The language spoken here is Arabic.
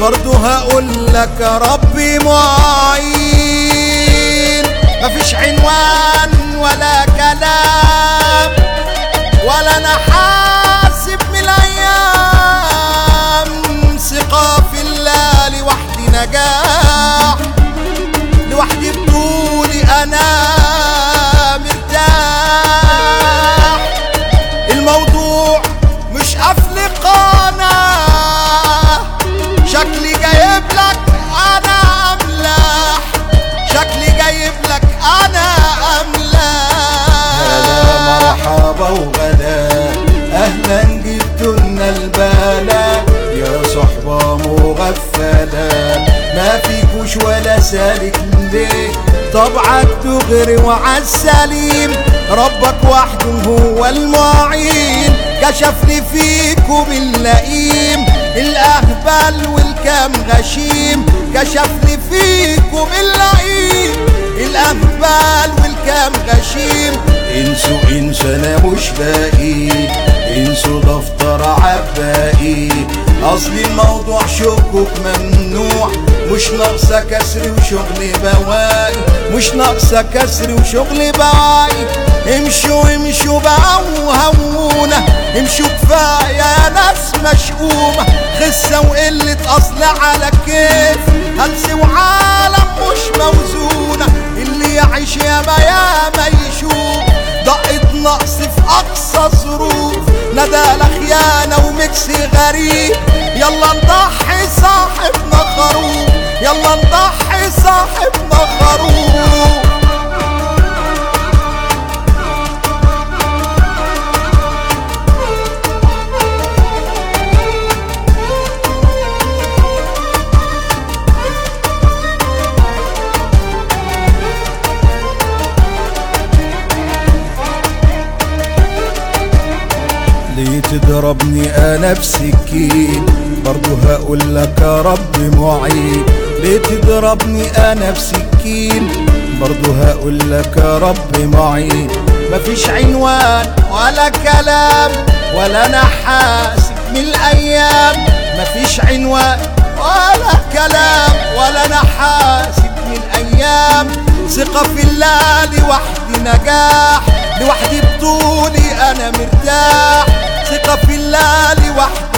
برضه هقول لك يا ربي معين. مفيش عنوان ولا كلام ولا انا حاسب من الايام، ثقة في الله لوحدي نجاح، لوحدي بطولي انا مرتاح. الموضوع مش قفل قناة، شكلي جايب لك انا املاح، شكلي جايب لك انا املاح. هلا مرحبا وغدا، اهلا جبتولنا البلا يا صحبة مغفلة، ما فيكوش ولا سالك ليه، طبعك دغري وعالسليم، ربك وحده هو المعين، كشف لي فيكم اللئيم الاهبل والكام غشيم، كشف لي فيكم اللئيم الاهبل والكام غشيم. انسوا انا مش باقي، انسوا دفتر عبائي، اصل الموضوع شكوك ممنوع، مش ناقصة كسر وشغل بواقي، مش ناقصة كسر وشغل بواقي. امشوا بقى وهونا، امشوا كفاية يا ناس مشؤومة، خسة وقلة اصل على كيف، هلس وعالم مش موزونة، اللي يعيش ياما يشوف، دقة نقص في اقصى ظروف، ندالة خيانة وميكس غريب، يلا نضحي صاحبنا خروف، يلا نضحي صاحبنا خروف. ليه تضربني انا بسكين، برضه هقول لك يا رب معين. ليه تضربني انا بسكين، برضه هقول لك يا رب معين. مفيش عنوان ولا كلام ولا انا حاسب من الايام، مفيش عنوان ولا كلام ولا انا حاسب من الايام. ثقة في الله لوحدي نجاح، لوحدي بطولي انا مرتاح، ثقة في الله لوحدي